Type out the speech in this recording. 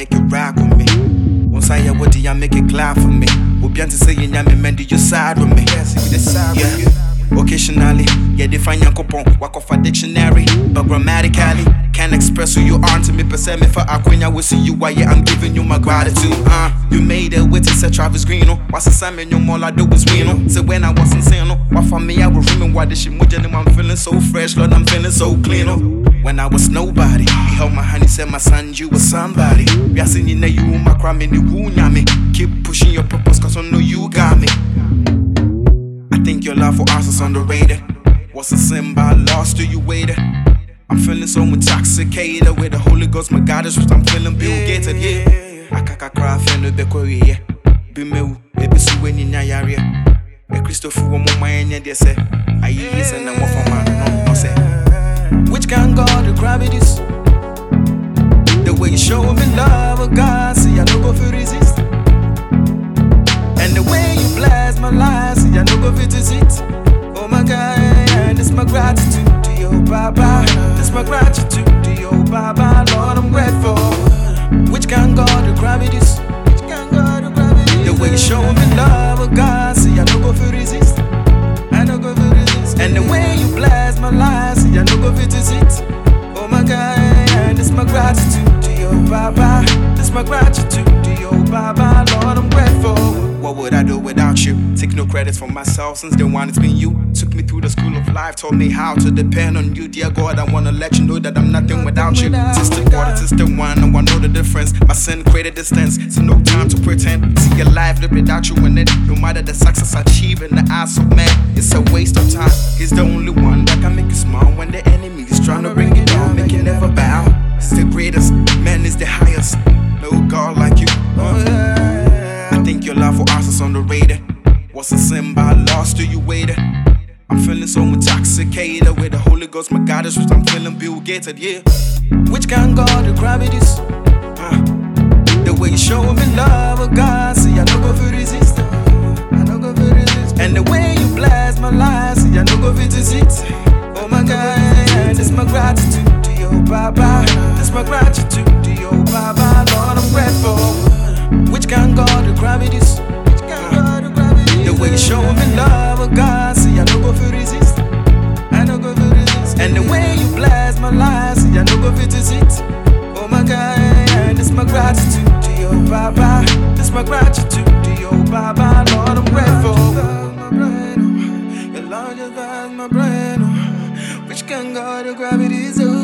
make it rock with me. Once I what do you make it clap for me? We'll be to say you man, do you side with me? Yeah. Occasionally, yeah, define your coupon, walk off a dictionary. But grammatically, can't express who you are to me. Per se, me for Aquina, will see you why yeah, I'm giving you my gratitude. You made it with it, said Travis Green. What's the same in your all I do is win. So when I wasn't saying, what for me, I was remembering why this shit moving. I'm feeling so fresh, Lord, I'm feeling so clean. When I was nobody, he held my hand, he said, my son, you were somebody. We are seeing you, my crime in the wound, me. Keep pushing your purpose, cause I know you got me. I think your love for us is underrated. What's a sin by lost to you waited? I'm feeling so intoxicated with the Holy Ghost, my God is rich, I'm feeling Bill Gates, yeah. I can't cry, feeling the Korea, yeah. Be me, baby, so when you're not here. A Christopher, one more, and they say, I listen and one for man, no, say. Which can God to gravities? The way you show me love, oh God, see, I don't go for resist. And the way you bless my life, see, I don't go for it. Oh my God, this my gratitude to you, Baba. This my gratitude to you, Baba. Lord, I'm grateful. Which can God to gravities? The way you show me love, oh God, see, I don't go for resist. I don't go for resist. And the way you bless my life, see, I don't go for it. Oh my God, this my gratitude to you, Baba. This my gratitude to you, Baba. Lord, I'm grateful. What would I do without you? Take no credit for myself since day one it's been you. Took me through the school of life, taught me how to depend on you. Dear God, I wanna let you know that I'm nothing without you. Sister quarter, sister one, no one know the difference. My sin created distance, so no time to pretend. See your life live without you in it. No matter the success achieved in the eyes of man, it's a waste of time. He's the only one that can make you smile when the enemy is trying to bring you down, make you never bow. It's the greatest, man is the highest. No God like you. I think your love for us is underrated. What's a sin by lost to you waited? I'm feeling so intoxicated with the Holy Ghost, my God is rich, I'm feeling Bill Gates, yeah. Which can God to gravities? The way you show me love, oh God, see, I don't go for resist. I don't go for resist. And the way you bless my life, see, I don't go for resist. Oh my God, this my gratitude to you, Baba. This my gratitude to you, Baba. Lord, I'm grateful. Which can God to gravities? The way you show me love, oh God, see, I don't go for resist. I don't go for resist. And the way you bless my life, see, I don't go for resist. Oh my God, this my gratitude to you, Baba. This my gratitude to you, Baba. Lord, I'm grateful. Your Lord just bless my brain. Which can God to gravities?